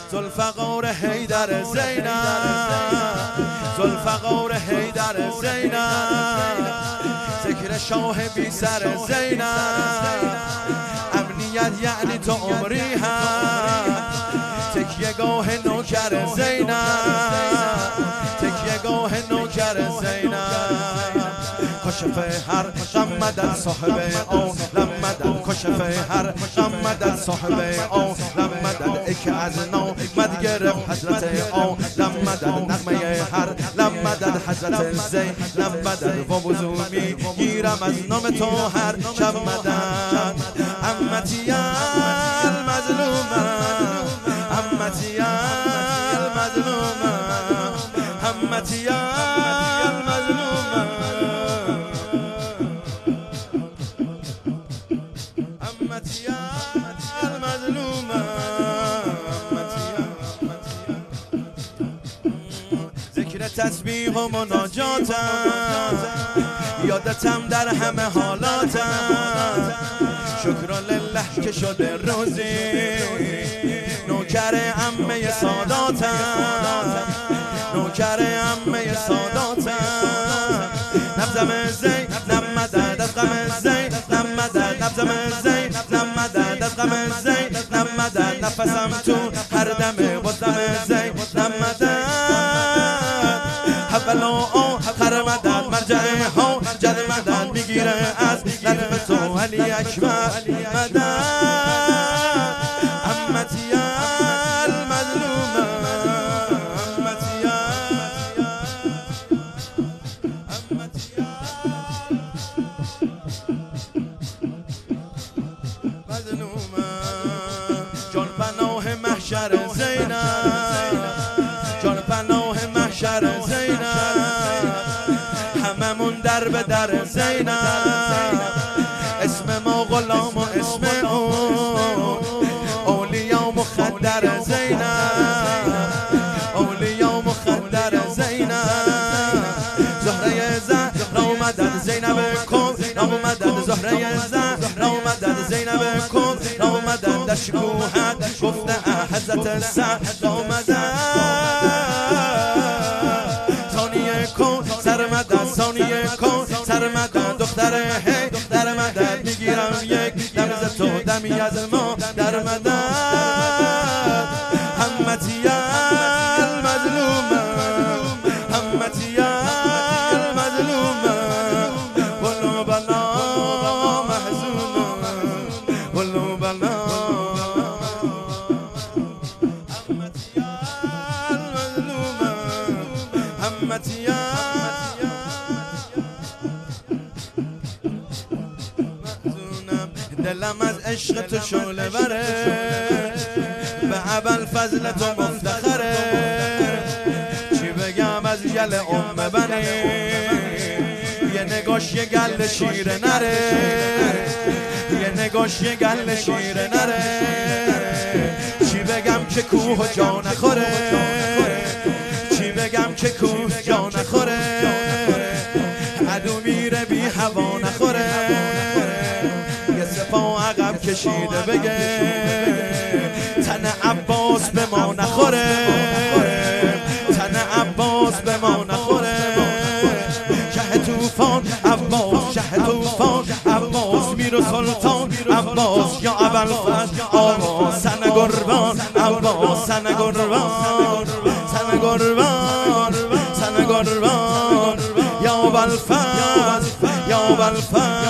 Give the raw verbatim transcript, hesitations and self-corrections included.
ذوالفقار حیدر زینب، ذوالفقار حیدر زینب، ذکر شاه بی سر زینب، امنیت یعنی تو عمری هم، تکیه گاه نوکر زینب، تکیه گاه نوکر زینب، کشف هر غمدن صاحب او لمدن، کشف هر غمدن صاحب او لمدن، ای که از نو مد گرفت حضرت او لمدن، نغمه هر لمدن حضرت زین لمدن، و وضو می گیرم از نام تو هر شب مدن، امتی المظلومه، امتی المظلومه، امتی المظلومه، امتی المظلومه، ذکر تسبیح و مناجاتم، یادتم در همه حالاتم، شکر لله که شده روزی نوکر عمه ساداتم، نوکر عمه ساداتم، نبزم زین نمدد از غم زین نمدد، نبزم زین نمدد از غم زین نمدد، نفسم تو هر دمه با دم زین نمدد، حول و آخر مدد، مرجع ها جد مدد، میگیره از لطف تو علی اکبر مدد، امتی المظلومه، امتی امتی مظلومه، جان پناه محشر زینب، جان پناه محشر زینب، هممون در به در زینب، اسم ما غلام و اسم اون، اولیا مخدر زینب، اولیا مخدر زینب، زهره زهرا مدد زینب کن نامدد، زهره زهرا مدد زینب کن نامدد، در شکوهت گفته حضرت زهرا مدد، ثانیه کن سرمدد، ثانیه کن سرمدد، دختر هی در مدد، میگیرم یک دم ز تو دمی از ما در مدد، همتی المظلومه، همتی المظلومه، ولو بلا محزونه، ولو بلا همتی المظلومه، همتی دلم از عشق تو شعله بره، به ابوالفضل تو مفتخره، چی بگم از گل ام بنی، یه نگاش یه گل شیر نره، یه نگاش یه گل شیر نره، چی بگم که کوه جا نخوره، چی بگم که کوه جا نخوره، عدو میره بی هوا نخوره، پا عقب کشیده بگه تن عباس به ما نخوره، تن عباس به ما نخوره، شه توفان عباس، شه توفان عباس، میر و سلطان عباس، یا ابوالفضل آواز، سن قربان عباس، سن قربان، سن قربان، سن قربان، یا ابوالفضل، یا ابوالفضل.